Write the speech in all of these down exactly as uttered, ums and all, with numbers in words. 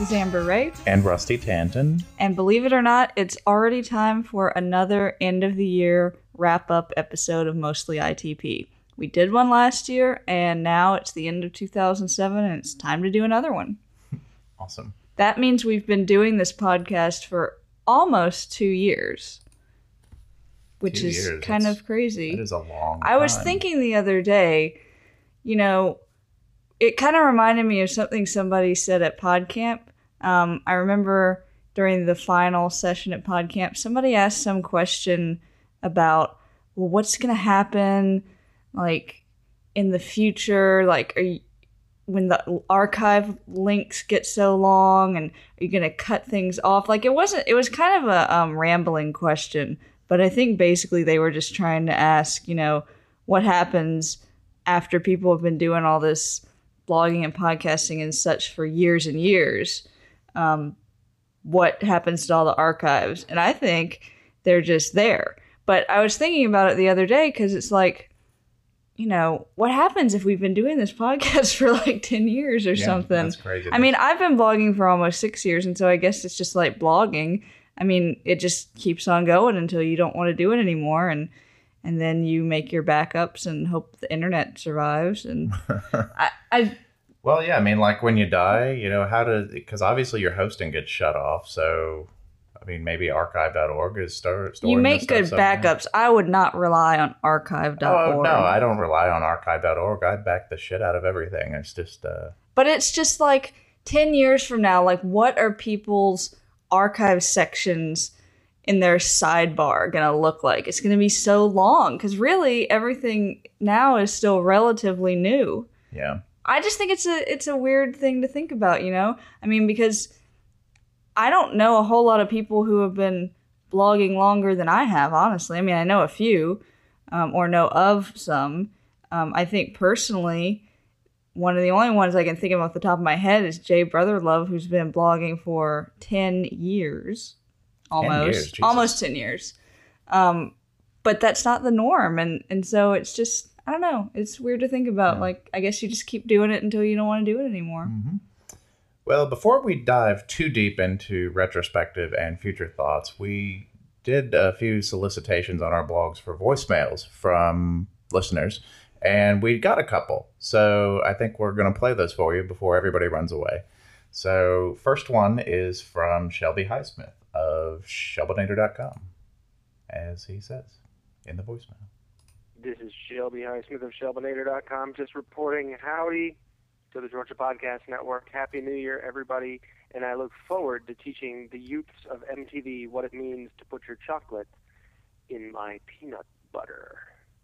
is Amber Ray. And Rusty Tanton. And believe it or not, it's already time for another end of the year wrap-up episode of Mostly I T P. We did one last year, and now it's the end of two thousand seven, and it's time to do another one. Awesome. That means we've been doing this podcast for almost two years, which two is years. kind That's, of crazy. That is a long I was time. thinking the other day, you know, it kind of reminded me of something somebody said at PodCamp. Um, I remember during the final session at PodCamp, somebody asked some question about, well, what's going to happen, like, in the future? Like, are you, when the archive links get so long, and are you going to cut things off? Like, it wasn't, it was kind of a um, rambling question, but I think basically they were just trying to ask, you know, what happens after people have been doing all this blogging and podcasting and such for years and years. Um, what happens to all the archives? And I think they're just there. But I was thinking about it the other day because it's like, you know, what happens if we've been doing this podcast for like ten years or yeah, something? That's crazy. I mean, I've been blogging for almost six years, and so I guess it's just like blogging. I mean, it just keeps on going until you don't want to do it anymore, and and then you make your backups and hope the internet survives. And I, I well, yeah, I mean, like when you die, you know, how to, because obviously your hosting gets shut off, so I mean, maybe archive dot org is start, storing you make this good stuff somewhere. backups. I would not rely on archive dot org. Oh, no, I don't rely on archive dot org. I back the shit out of everything. It's just... Uh... But it's just like ten years from now, like what are people's archive sections in their sidebar going to look like? It's going to be so long because really everything now is still relatively new. Yeah. I just think it's a it's a weird thing to think about, you know? I mean, because I don't know a whole lot of people who have been blogging longer than I have, honestly. I mean, I know a few, um, or know of some. Um, I think personally, one of the only ones I can think of off the top of my head is Jay Brotherlove, who's been blogging for ten years. Almost. ten years, Jesus. Almost ten years. Um, but that's not the norm. And, and so it's just, I don't know. It's weird to think about. Yeah. Like, I guess you just keep doing it until you don't want to do it anymore. Mm-hmm. Well, before we dive too deep into retrospective and future thoughts, we did a few solicitations on our blogs for voicemails from listeners, and we got a couple. So I think we're going to play those for you before everybody runs away. So first one is from Shelby Highsmith of Shelbonator dot com, as he says in the voicemail. This is Shelby Highsmith of Shelbonator dot com, just reporting howdy to the Georgia Podcast Network. Happy New Year, everybody, and I look forward to teaching the youths of M T V what it means to put your chocolate in my peanut butter.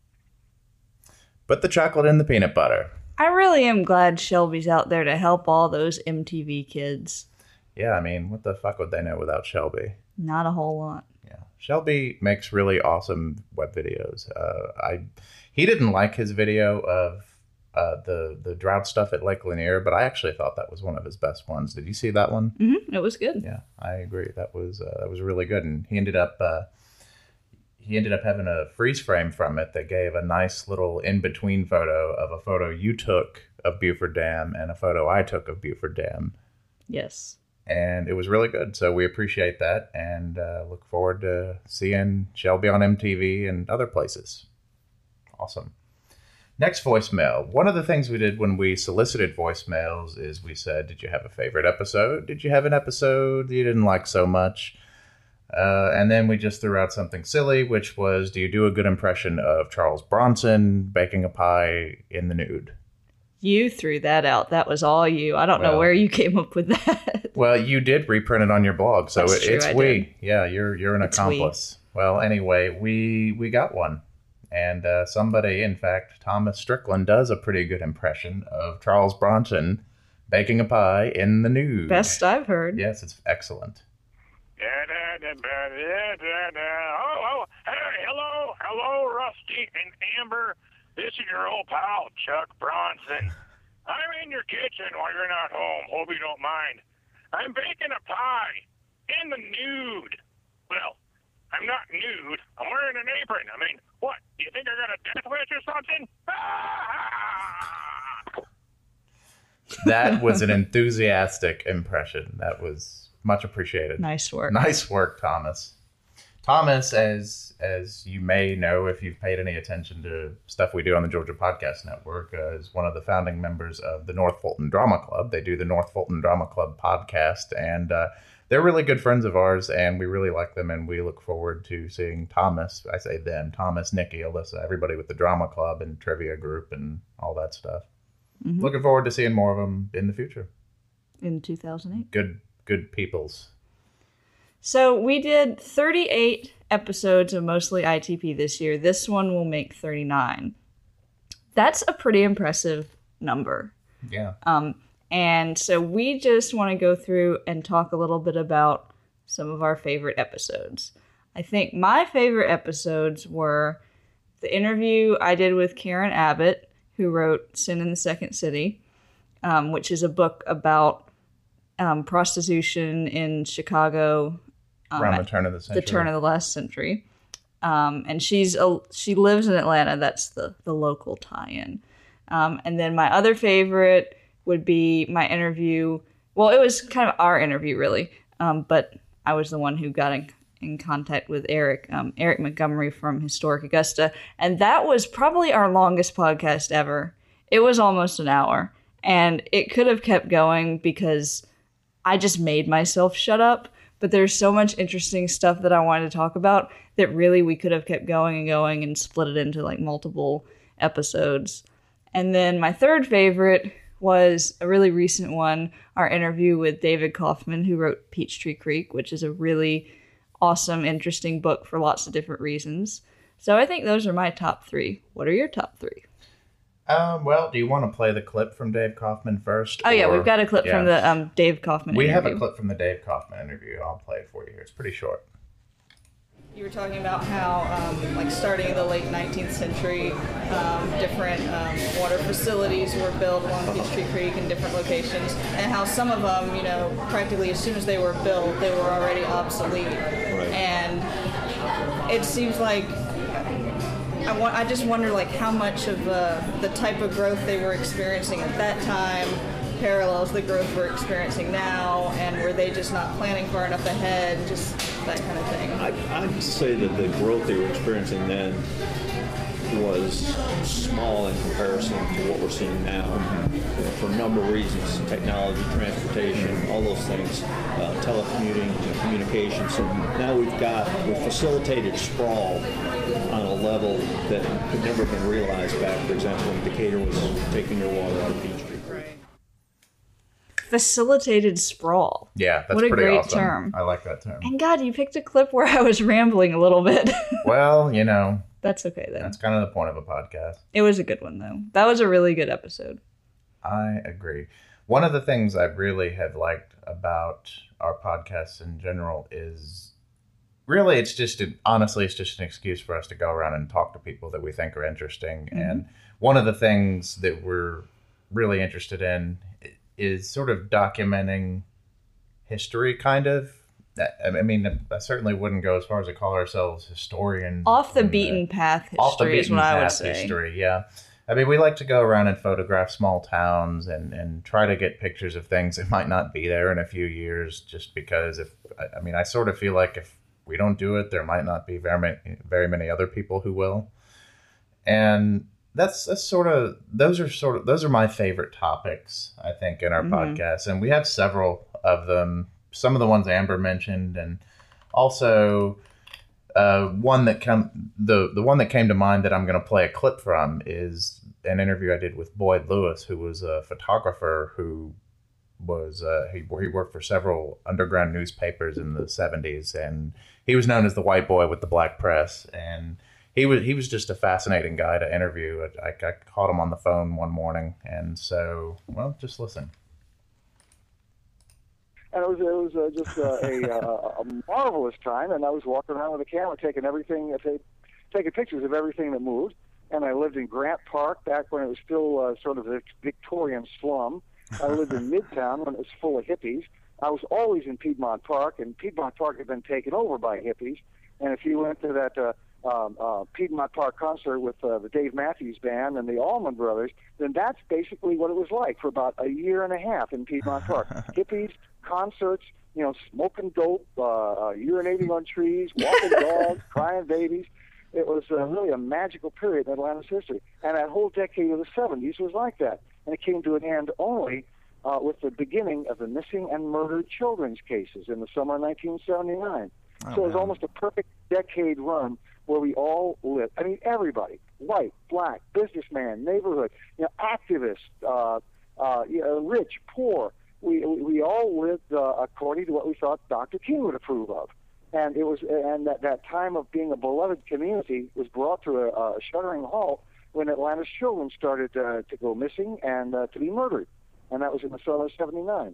Put the chocolate in the peanut butter. I really am glad Shelby's out there to help all those M T V kids. Yeah, I mean, what the fuck would they know without Shelby? Not a whole lot. Yeah, Shelby makes really awesome web videos. Uh, I he didn't like his video of uh, the the drought stuff at Lake Lanier, but I actually thought that was one of his best ones. Did you see that one? Mm-hmm. It was good. Yeah, I agree. That was uh, that was really good, and he ended up uh, he ended up having a freeze frame from it that gave a nice little in between photo of a photo you took of Buford Dam and a photo I took of Buford Dam. Yes. And it was really good. So we appreciate that and uh, look forward to seeing Shelby on M T V and other places. Awesome. Next voicemail. One of the things we did when we solicited voicemails is we said, did you have a favorite episode? Did you have an episode you didn't like so much? Uh, and then we just threw out something silly, which was, do you do a good impression of Charles Bronson baking a pie in the nude? You threw that out. That was all you. I don't Well, know where you came up with that. Well, you did reprint it on your blog, so That's it, true, it's I we. did. Yeah, you're you're an It's accomplice. Well, anyway, we we got one, and uh, somebody, in fact, Thomas Strickland, does a pretty good impression of Charles Bronson baking a pie in the nude. Best I've heard. Yes, it's excellent. Oh, oh, hey, hello, hello, Rusty and Amber. This is your old pal, Chuck Bronson. I'm in your kitchen while you're not home. Hope you don't mind. I'm baking a pie in the nude. Well, I'm not nude. I'm wearing an apron. I mean, what? Do you think I got a death wish or something? Ah! That was an enthusiastic impression. That was much appreciated. Nice work. Nice work, Thomas. Thomas, as as you may know if you've paid any attention to stuff we do on the Georgia Podcast Network, uh, is one of the founding members of the North Fulton Drama Club. They do the North Fulton Drama Club podcast, and uh, they're really good friends of ours, and we really like them, and we look forward to seeing Thomas, I say them, Thomas, Nikki, Alyssa, everybody with the Drama Club and Trivia Group and all that stuff. Mm-hmm. Looking forward to seeing more of them in the future. In two thousand eight. Good, good peoples. So we did thirty-eight episodes of Mostly I T P this year. This one will make thirty-nine. That's a pretty impressive number. Yeah. Um, and so we just want to go through and talk a little bit about some of our favorite episodes. I think my favorite episodes were the interview I did with Karen Abbott, who wrote Sin in the Second City, um, which is a book about um, prostitution in Chicago. Um, Around the turn of the century. The turn of the last century. Um, and she's a, she lives in Atlanta. That's the, the local tie-in. Um, and then my other favorite would be my interview. Well, it was kind of our interview, really. Um, but I was the one who got in, in contact with Eric, um, Eric Montgomery from Historic Augusta. And that was probably our longest podcast ever. It was almost an hour. And it could have kept going because I just made myself shut up. But there's so much interesting stuff that I wanted to talk about that really we could have kept going and going and split it into like multiple episodes. And then my third favorite was a really recent one, our interview with David Kaufman, who wrote Peachtree Creek, which is a really awesome, interesting book for lots of different reasons. So I think those are my top three. What are your top three? Um, well, do you want to play the clip from Dave Kaufman first? Oh, or, yeah, we've got a clip yeah. from the um, Dave Kaufman we interview. We have a clip from the Dave Kaufman interview. I'll play it for you here. It's pretty short. You were talking about how, um, like, starting in the late nineteenth century, um, different um, water facilities were built along Peachtree Creek in different locations, and how some of them, you know, practically as soon as they were built, they were already obsolete. Right. And it seems like I, want, I just wonder, like, how much of uh, the type of growth they were experiencing at that time parallels the growth we're experiencing now, and were they just not planning far enough ahead, just that kind of thing? I, I'd say that the growth they were experiencing then was small in comparison to what we're seeing now, you know, for a number of reasons: technology, transportation, all those things, uh, telecommuting, you know, communication. So now we've got we've facilitated sprawl on a level that could never have been realized back, for example, when Decatur was taking their water out of Peachtree. Facilitated sprawl. Yeah, that's what a pretty great awesome. term. I like that term. And God, you picked a clip where I was rambling a little bit. Well, you know. That's okay, then. That's kind of the point of a podcast. It was a good one, though. That was a really good episode. I agree. One of the things I really have liked about our podcasts in general is really it's just, an, honestly, it's just an excuse for us to go around and talk to people that we think are interesting. Mm-hmm. And one of the things that we're really interested in is sort of documenting history, kind of. I mean, I certainly wouldn't go as far as to call ourselves historians. Off the beaten the, path history off the beaten is what path I would say. History, yeah. I mean, we like to go around and photograph small towns and, and try to get pictures of things that might not be there in a few years, just because if, I mean, I sort of feel like if we don't do it, there might not be very many, very many other people who will. And that's, that's sort of, those are sort of, those are my favorite topics, I think, in our mm-hmm. podcast. And we have several of them. Some of the ones Amber mentioned, and also uh, one that come the the one that came to mind that I'm going to play a clip from is an interview I did with Boyd Lewis, who was a photographer who was uh, he he worked for several underground newspapers in the seventies, and he was known as the white boy with the black press, and he was he was just a fascinating guy to interview. I, I caught him on the phone one morning, and so well, just listen. And it was, it was uh, just uh, a, uh, a marvelous time, and I was walking around with a camera taking everything, uh, taking pictures of everything that moved. And I lived in Grant Park back when it was still uh, sort of a Victorian slum. I lived in Midtown when it was full of hippies. I was always in Piedmont Park, and Piedmont Park had been taken over by hippies. And if you went to that uh, um, uh, Piedmont Park concert with uh, the Dave Matthews Band and the Allman Brothers, then that's basically what it was like for about a year and a half in Piedmont Park. Hippies, concerts, you know, smoking dope, uh, uh, urinating on trees, walking dogs, crying babies. It was uh, really a magical period in Atlanta's history. And that whole decade of the seventies was like that. And it came to an end only uh, with the beginning of the missing and murdered children's cases in the summer of nineteen seventy-nine. Oh, so it was man. almost a perfect decade run where we all lived. I mean, everybody, white, black, businessman, neighborhood, you know, activists, uh, uh, you know, rich, poor. We we all lived uh, according to what we thought Doctor King would approve of. And it was, and that, that time of being a beloved community was brought to a, a shuddering halt when Atlanta's children started uh, to go missing and uh, to be murdered, and that was in the summer of seventy-nine.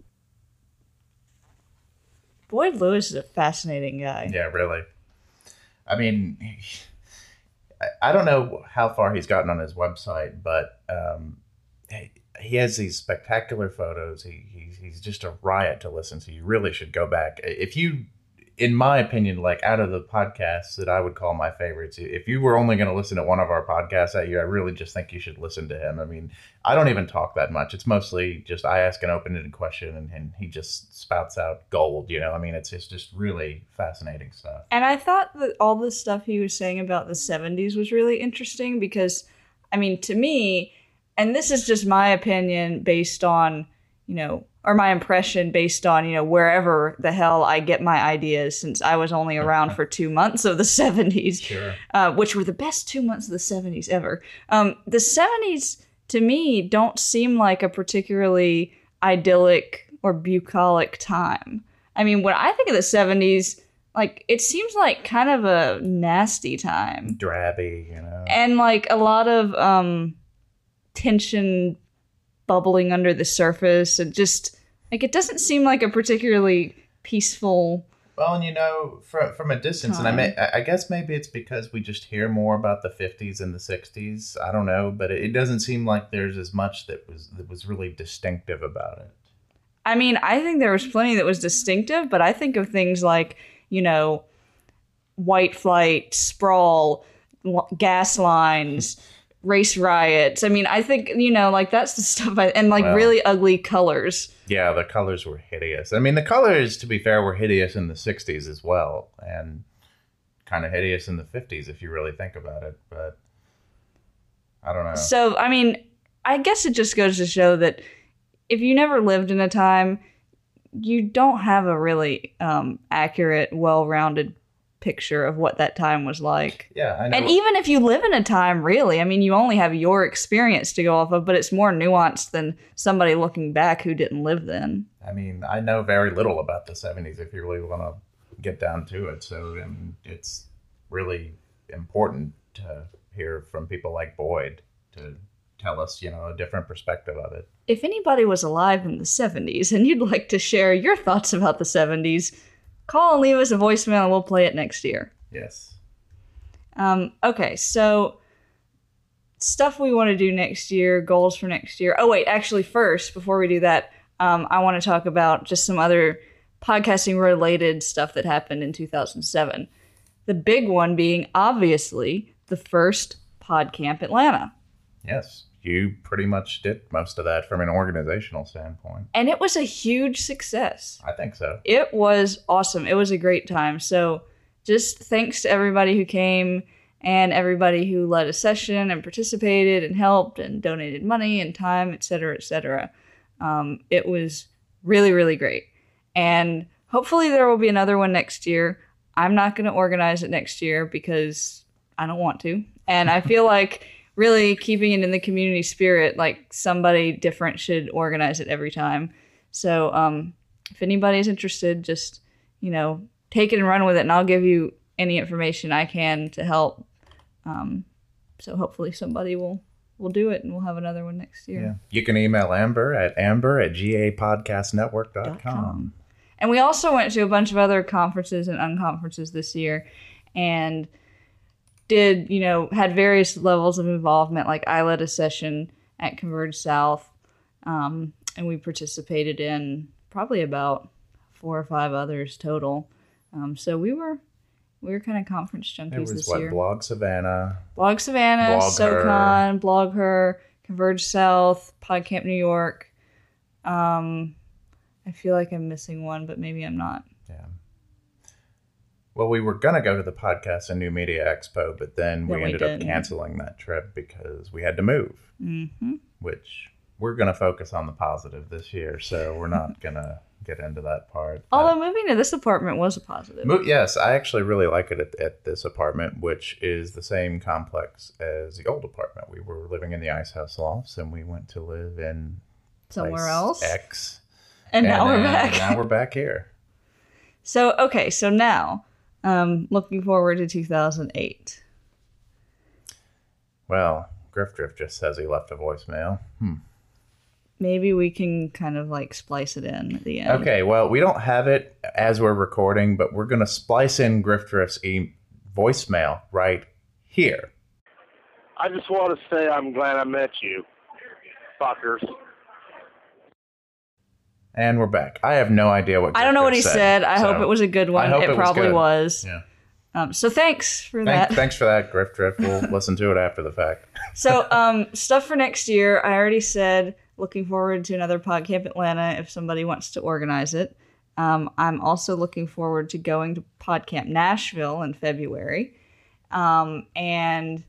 Boyd Lewis is a fascinating guy. Yeah, really. I mean, he, I don't know how far he's gotten on his website, but um, he, he has these spectacular photos. He, he's, he's just a riot to listen to. You really should go back. If you, in my opinion, like out of the podcasts that I would call my favorites, if you were only going to listen to one of our podcasts at you, I really just think you should listen to him. I mean, I don't even talk that much. It's mostly just I ask an open-ended question and, and he just spouts out gold, you know? I mean, it's, it's just really fascinating stuff. And I thought that all the stuff he was saying about the seventies was really interesting because, I mean, to me, and this is just my opinion based on, you know, or my impression based on, you know, wherever the hell I get my ideas since I was only around for two months of the seventies, sure. uh, which were the best two months of the seventies ever. Um, the seventies, to me, don't seem like a particularly idyllic or bucolic time. I mean, when I think of the seventies, like, it seems like kind of a nasty time. Drabby, you know. And, like, a lot of um, tension bubbling under the surface and just... Like, it doesn't seem like a particularly peaceful... Well, and you know, from, from a distance, time. and I may, I guess maybe it's because we just hear more about the fifties and the sixties. I don't know, but it doesn't seem like there's as much that was that was really distinctive about it. I mean, I think there was plenty that was distinctive, but I think of things like, you know, white flight, sprawl, gas lines... race riots. I mean, I think, you know, like that's the stuff I, and like well, really ugly colors. Yeah, the colors were hideous. I mean, the colors, to be fair, were hideous in the sixties as well, and kind of hideous in the fifties if you really think about it, but I don't know. So, I mean, I guess it just goes to show that if you never lived in a time, you don't have a really um, accurate, well-rounded picture of what that time was like. Yeah, I know. And even if you live in a time, really, I mean, you only have your experience to go off of, but it's more nuanced than somebody looking back who didn't live then. I mean, I know very little about the seventies if you really want to get down to it. So I mean, it's really important to hear from people like Boyd to tell us, you know, a different perspective of it. If anybody was alive in the seventies and you'd like to share your thoughts about the seventies, call and leave us a voicemail and we'll play it next year. Yes. Um, okay, so stuff we want to do next year, goals for next year. Oh, wait, actually, first, before we do that, um, I want to talk about just some other podcasting-related stuff that happened in two thousand seven. The big one being, obviously, the first PodCamp Atlanta. Yes. You pretty much did most of that from an organizational standpoint. And it was a huge success. I think so. It was awesome. It was a great time. So just thanks to everybody who came and everybody who led a session and participated and helped and donated money and time, et cetera, et cetera. Um, it was really, really great. And hopefully there will be another one next year. I'm not going to organize it next year because I don't want to. And I feel like... really keeping it in the community spirit, like somebody different should organize it every time. So um, if anybody's interested, just, you know, take it and run with it, and I'll give you any information I can to help. Um, so hopefully somebody will, will do it, and we'll have another one next year. Yeah. You can email Amber at amber at g a podcast network dot com. And we also went to a bunch of other conferences and unconferences this year, and did, you know, had various levels of involvement. Like I led a session at Converge South, um, and we participated in probably about four or five others total. Um, so we were, We were kind of conference junkies It was this what, year. Blog Savannah. Blog Savannah, Blog SoCon, Blog Her, Converge South, PodCamp New York. Um, I feel like I'm missing one, but maybe I'm not. Yeah. Well, we were going to go to the Podcast and New Media Expo, but then we Then we ended up didn't. canceling that trip because we had to move, Mm-hmm. which we're going to focus on the positive this year, so we're not going to get into that part. Although moving to this apartment was a positive. Mo- yes, I actually really like it at, at this apartment, which is the same complex as the old apartment. We were living in the Ice House Lofts, and we went to live in Somewhere place else. X. And now we're then- back. Now we're back here. So, okay, so now, um, looking forward to two thousand eight. Well, Griff Drift just says he left a voicemail. Hmm. Maybe we can kind of like splice it in at the end. Okay, well, we don't have it as we're recording, but we're going to splice in Griff Drift's e- voicemail right here. I just want to say I'm glad I met you, fuckers. And we're back. I have no idea what Griff I don't know what Drift he said. I so hope it was a good one. I hope It, it was probably good. was. Yeah. Um, so thanks for Thank, that. thanks for that, Griff Drift. We'll listen to it after the fact. So, um, stuff for next year. I already said looking forward to another PodCamp Atlanta if somebody wants to organize it. Um, I'm also looking forward to going to PodCamp Nashville in February, um, and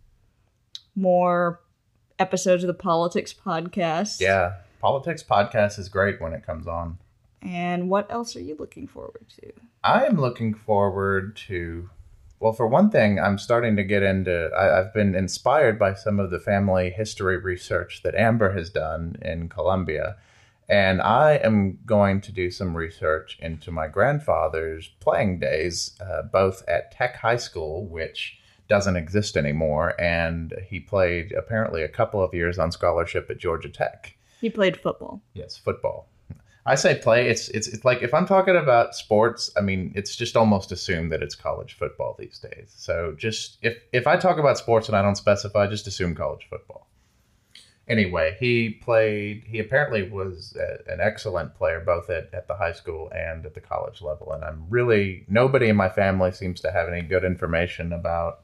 more episodes of the Politics Podcast. Yeah, Politics Podcast is great when it comes on. And what else are you looking forward to? I am looking forward to, well, for one thing, I'm starting to get into, I, I've been inspired by some of the family history research that Amber has done in Columbia. And I am going to do some research into my grandfather's playing days, uh, both at Tech High School, which doesn't exist anymore, and he played apparently a couple of years on scholarship at Georgia Tech. He played football. Yes, football. I say play. It's it's it's like if I'm talking about sports, I mean, it's just almost assumed that it's college football these days. So just if if I talk about sports and I don't specify, just assume college football. Anyway, he played. He apparently was a, an excellent player both at, at the high school and at the college level. And I'm really nobody in my family seems to have any good information about.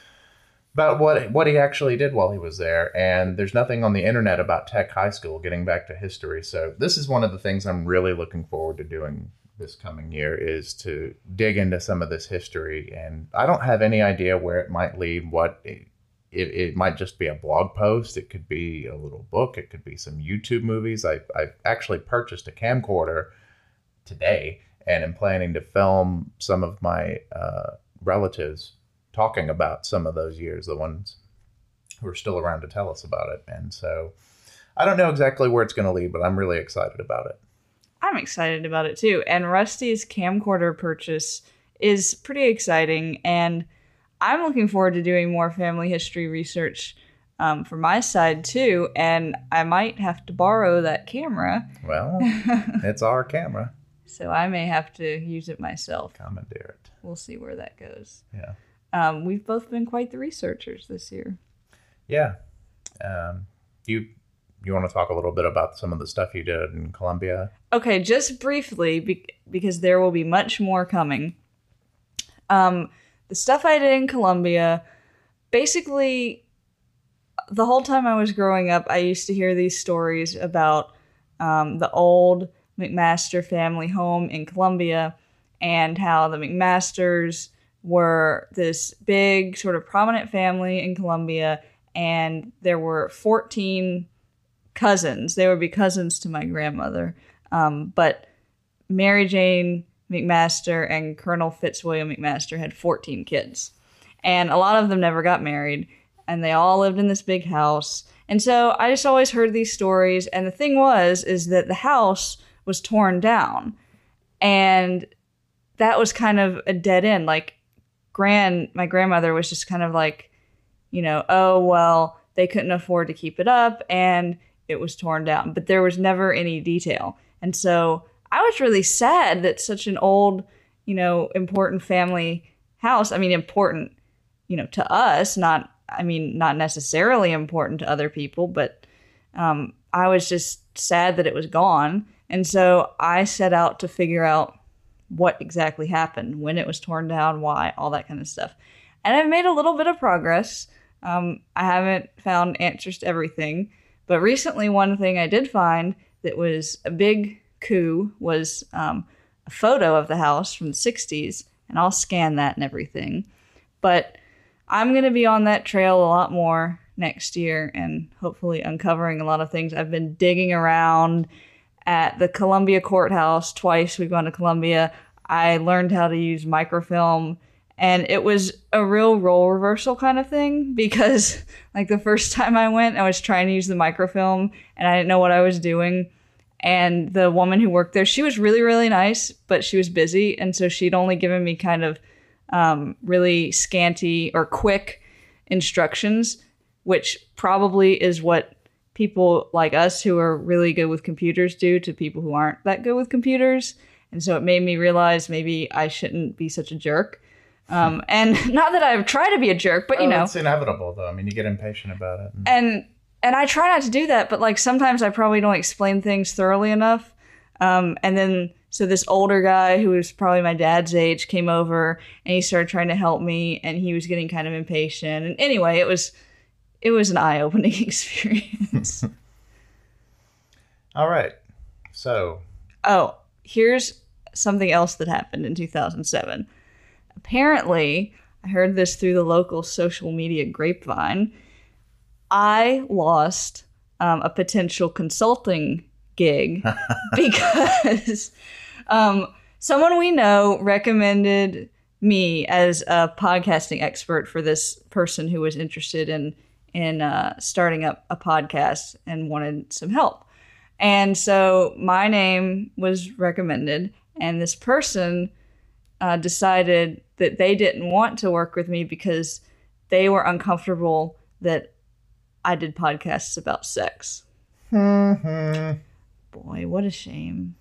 About what what he actually did while he was there. And there's nothing on the internet about Tech High School, getting back to history. So this is one of the things I'm really looking forward to doing this coming year is to dig into some of this history. And I don't have any idea where it might lead, what it, it, it might just be a blog post. It could be a little book. It could be some YouTube movies. I, I actually purchased a camcorder today and am planning to film some of my uh, relatives talking about some of those years, the ones who are still around to tell us about it. And so I don't know exactly where it's going to lead, but I'm really excited about it. I'm excited about it too. And Rusty's camcorder purchase is pretty exciting. And I'm looking forward to doing more family history research um, for my side too. And I might have to borrow that camera. Well, it's our camera. So I may have to use it myself. Commandeer it. We'll see where that goes. Yeah. Um, we've both been quite the researchers this year. Yeah. Um, you you want to talk a little bit about some of the stuff you did in Columbia? Okay, just briefly, be- because there will be much more coming. Um, the stuff I did in Columbia, basically, the whole time I was growing up, I used to hear these stories about um, the old McMaster family home in Columbia and how the McMasters were this big sort of prominent family in Columbia, and there were fourteen cousins. They would be cousins to my grandmother. Um, but Mary Jane McMaster and Colonel Fitzwilliam McMaster had fourteen kids. And a lot of them never got married, and they all lived in this big house. And so I just always heard these stories, and the thing was, is that the house was torn down. And that was kind of a dead end. Like, grand my grandmother was just kind of like, you know, oh well, they couldn't afford to keep it up and it was torn down, but there was never any detail. And so I was really sad that such an old, you know, important family house, I mean important, you know, to us, not I mean not necessarily important to other people, but um I was just sad that it was gone. And so I set out to figure out what exactly happened, when it was torn down, why, all that kind of stuff. And I've made a little bit of progress. Um, I haven't found answers to everything, but recently one thing I did find that was a big coup was um, a photo of the house from the sixties, and I'll scan that and everything. But I'm going to be on that trail a lot more next year and hopefully uncovering a lot of things. I've been digging around at the Columbia Courthouse twice. We've gone to Columbia. I learned how to use microfilm, and it was a real role reversal kind of thing because like the first time I went, I was trying to use the microfilm and I didn't know what I was doing. And the woman who worked there, she was really, really nice, but she was busy. And so she'd only given me kind of um, really scanty or quick instructions, which probably is what people like us who are really good with computers do to people who aren't that good with computers. And so it made me realize maybe I shouldn't be such a jerk. Um, and not that I've tried to be a jerk, but you well, know. It's inevitable, though. I mean, you get impatient about it. And, and and I try not to do that, but like sometimes I probably don't explain things thoroughly enough. Um, and then, so this older guy who was probably my dad's age came over and he started trying to help me, and he was getting kind of impatient. And anyway, it was... It was an eye-opening experience. All right. So. Oh, here's something else that happened in two thousand seven. Apparently, I heard this through the local social media grapevine. I lost um, a potential consulting gig because um, someone we know recommended me as a podcasting expert for this person who was interested in in uh, starting up a podcast and wanted some help. And so my name was recommended, and this person uh, decided that they didn't want to work with me because they were uncomfortable that I did podcasts about sex. Mm-hmm. Boy, what a shame.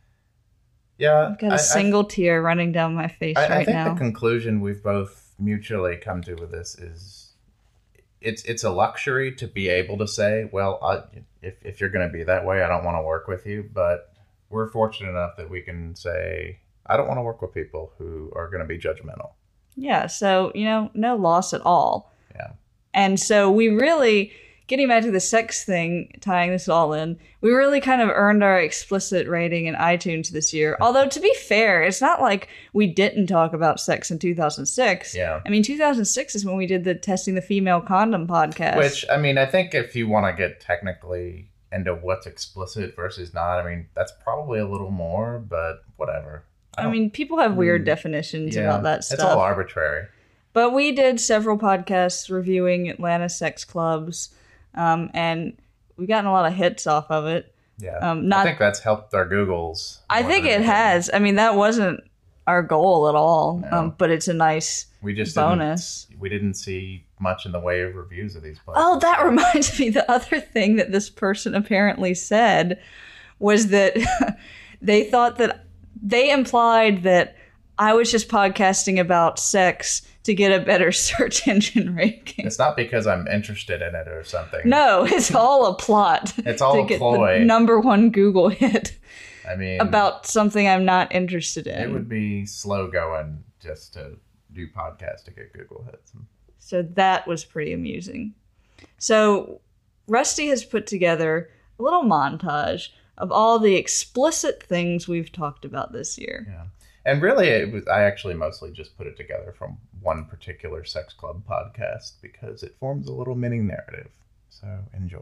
Yeah. I've got a I, single I, tear running down my face I, right now. I think now. the conclusion we've both mutually come to with this is It's it's a luxury to be able to say, well, I, if if you're going to be that way, I don't want to work with you. But we're fortunate enough that we can say, I don't want to work with people who are going to be judgmental. Yeah, so, you know, no loss at all. Yeah. And so we really, getting back to the sex thing, tying this all in, we really kind of earned our explicit rating in iTunes this year. Although, to be fair, it's not like we didn't talk about sex in two thousand six. Yeah. I mean, two thousand six is when we did the Testing the Female Condom podcast. Which, I mean, I think if you want to get technically into what's explicit versus not, I mean, that's probably a little more, but whatever. I, I mean, people have weird mm, definitions yeah, about that stuff. It's all arbitrary. But we did several podcasts reviewing Atlanta sex clubs, um, and we've gotten a lot of hits off of it. Yeah, um, not, I think that's helped our Googles. I think it has. I mean, that wasn't our goal at all, no. um, but it's a nice we just bonus. Didn't, we didn't see much in the way of reviews of these podcasts. Oh, that reminds me. The other thing that this person apparently said was that they thought that they implied that I was just podcasting about sex to get a better search engine ranking. It's not because I'm interested in it or something. No, it's all a plot. It's all to a get ploy. The number one Google hit. I mean, about something I'm not interested in. It would be slow going just to do podcasts to get Google hits. So that was pretty amusing. So Rusty has put together a little montage of all the explicit things we've talked about this year. Yeah. And really, it was, I actually mostly just put it together from one particular sex club podcast because it forms a little mini narrative. So enjoy.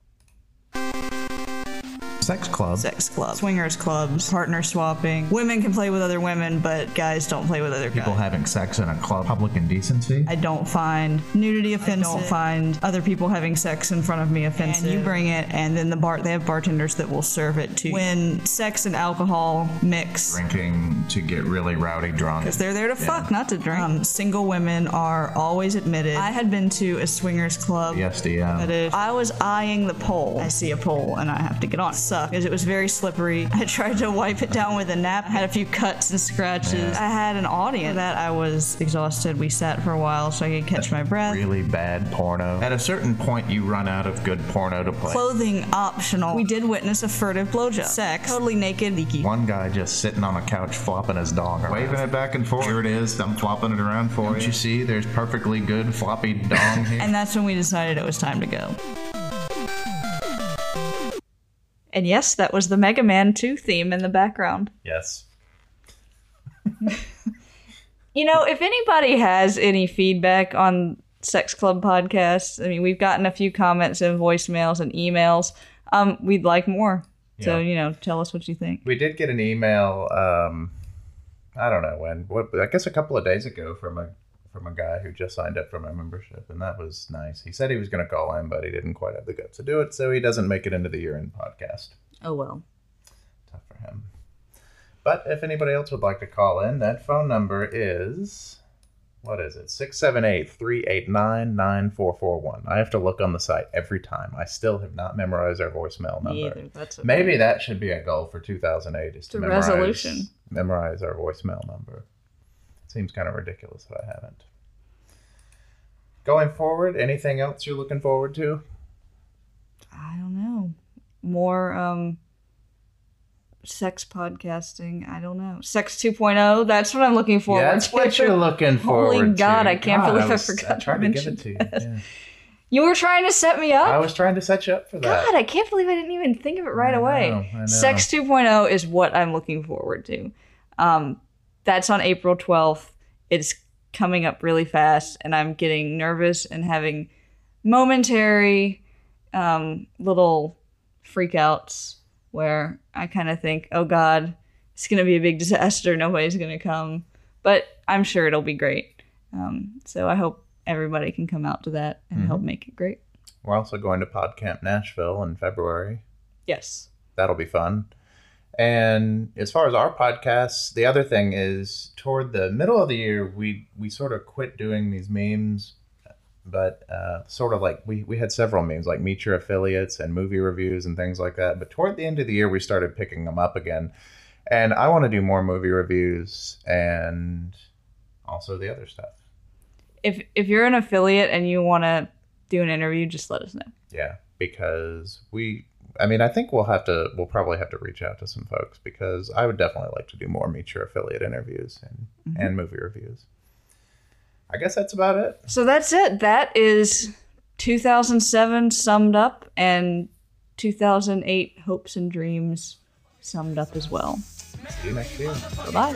Sex club. Sex club. Swingers clubs. Partner swapping. Women can play with other women, but guys don't play with other People guys. having sex in a club. Public indecency. I don't find nudity offensive. I don't find other people having sex in front of me offensive. And you bring it, and then the bar they have bartenders that will serve it to you. When sex and alcohol mix. Drinking to get really rowdy drunk. Because they're there to yeah. fuck, not to drink. Um, single women are always admitted. I had been to a swingers club. The S D M. That is, I was eyeing the pole. I see a pole, and I have to get on. So sucked because it was very slippery. I tried to wipe it down with a nap, had a few cuts and scratches. Yeah. I had an audience that I was exhausted. We sat for a while so I could catch my breath. Really bad porno. At a certain point, you run out of good porno to play. Clothing optional. We did witness a furtive blowjob. Sex. Totally naked, leaky. One guy just sitting on a couch flopping his dong around. Waving it back and forth. Here it is. I'm flopping it around for you. Don't you see? There's perfectly good floppy dong here. And that's when we decided it was time to go. And yes, that was the Mega Man two theme in the background. Yes. You know, if anybody has any feedback on Sex Club podcasts, I mean, we've gotten a few comments and voicemails and emails. Um, we'd like more. Yeah. So, you know, tell us what you think. We did get an email, um, I don't know when, what, I guess a couple of days ago from a from a guy who just signed up for my membership, and that was nice. He said he was going to call in, but he didn't quite have the guts to do it, so he doesn't make it into the year-end podcast. Oh, well. Tough for him. But if anybody else would like to call in, that phone number is, what is it, six seven eight, three eight nine, nine four four one. I have to look on the site every time. I still have not memorized our voicemail number. Me either. That's okay. Maybe that should be a goal for two thousand eight, is to memorize, resolution. memorize our voicemail number. Seems kind of ridiculous that I haven't. Going forward, anything else you're looking forward to? I don't know. More um, sex podcasting. I don't know. Sex two point oh. That's what I'm looking forward yeah, that's to. That's what you're looking forward to. Holy God, I can't God, believe I, was, I forgot I tried to, to give it to you. Yeah. You were trying to set me up? I was trying to set you up for that. God, I can't believe I didn't even think of it right I away. know, I know. Sex two point oh is what I'm looking forward to. Um, that's on April twelfth. It's coming up really fast, and I'm getting nervous and having momentary um, little freakouts where I kind of think, oh God, it's going to be a big disaster. Nobody's going to come. But I'm sure it'll be great. Um, so I hope everybody can come out to that and mm-hmm. help make it great. We're also going to PodCamp Nashville in February. Yes. That'll be fun. And as far as our podcasts, the other thing is toward the middle of the year, we, we sort of quit doing these memes, but uh, sort of like we, we had several memes like Meet Your Affiliates and movie reviews and things like that. But toward the end of the year, we started picking them up again. And I want to do more movie reviews and also the other stuff. If if you're an affiliate and you want to do an interview, just let us know. Yeah, because we... I mean, I think we'll have to, we'll probably have to reach out to some folks because I would definitely like to do more Meet Your Affiliate interviews and, mm-hmm. and movie reviews. I guess that's about it. So that's it. That is two thousand seven summed up and two thousand eight hopes and dreams summed up as well. See you next year. Bye-bye.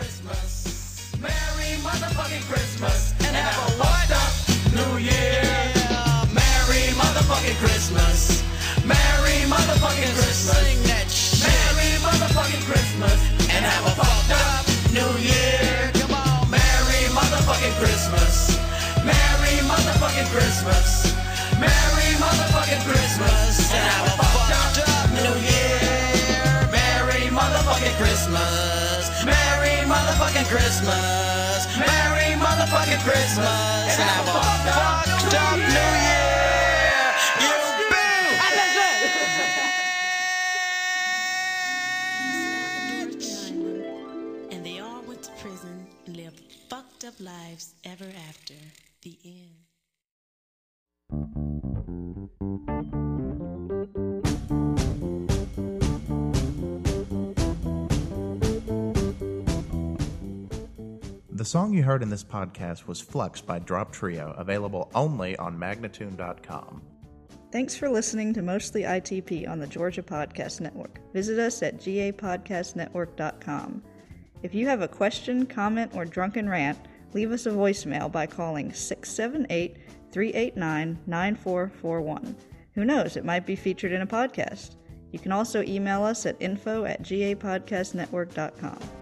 Merry motherfucking Christmas and have a fucked up New Year. Merry motherfucking Christmas. Merry motherfucking Christmas. Sing that shit. Merry motherfucking Christmas and have a fucked up New Year. Come on. Merry motherfucking Christmas. Merry motherfucking Christmas. Merry motherfucking Christmas and have a fucked up New Year. Merry motherfucking Christmas. Merry motherfucking Christmas. Merry motherfucking Christmas and have a fucked up New Year. Up lives ever after. The end. The song you heard in this podcast was Flux by Drop Trio, available only on Magnatune dot com. Thanks for listening to Mostly I T P on the Georgia Podcast Network. Visit us at G A podcast network dot com. If you have a question, comment, or drunken rant, leave us a voicemail by calling six seven eight, three eight nine, nine four four one. Who knows, it might be featured in a podcast. You can also email us at info at G A podcast network dot com.